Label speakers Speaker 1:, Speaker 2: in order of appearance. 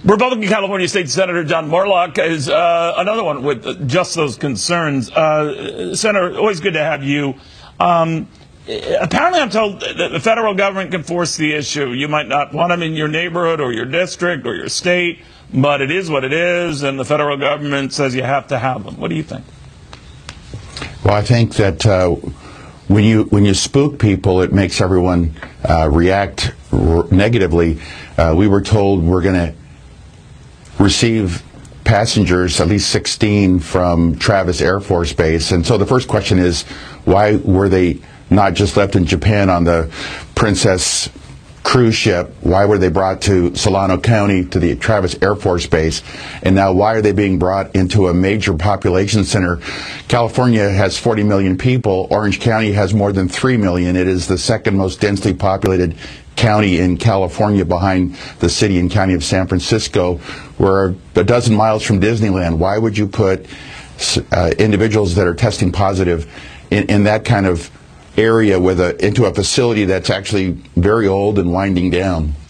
Speaker 1: Republican California State Senator John Moorlach is another one with just those concerns. Senator, always good to have you. Apparently, I'm told that the federal government can force the issue. You might not want them in your neighborhood or your district or your state, but it is what it is, and the federal government says you have to have them. What do you think?
Speaker 2: Well, I think that when you spook people, it makes everyone react negatively. We were told we're going to receive passengers, at least 16, from Travis Air Force Base. And so the first question is, why were they not just left in Japan on the Princess cruise ship? Why were they brought to Solano County, to the Travis Air Force Base? And now why are they being brought into a major population center? California has 40 million people. Orange County has more than 3 million. It is the second most densely populated county in California, behind the city and county of San Francisco. We're a dozen miles from Disneyland. Why would you put individuals that are testing positive in that kind of area into a facility that's actually very old and winding down?